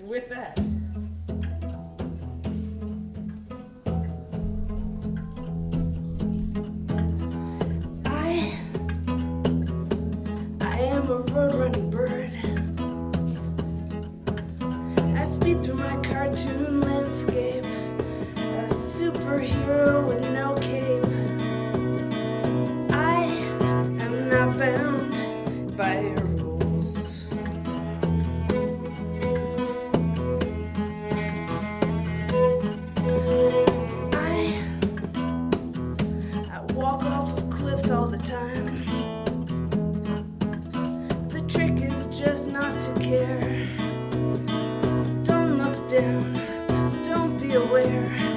with that. I am a road-running bird. I speed through my cartoon landscape, a superhero with no cape. I am not bound by your rules. I walk off of cliffs all the time. The trick is just not to care. Don't look down, don't be aware.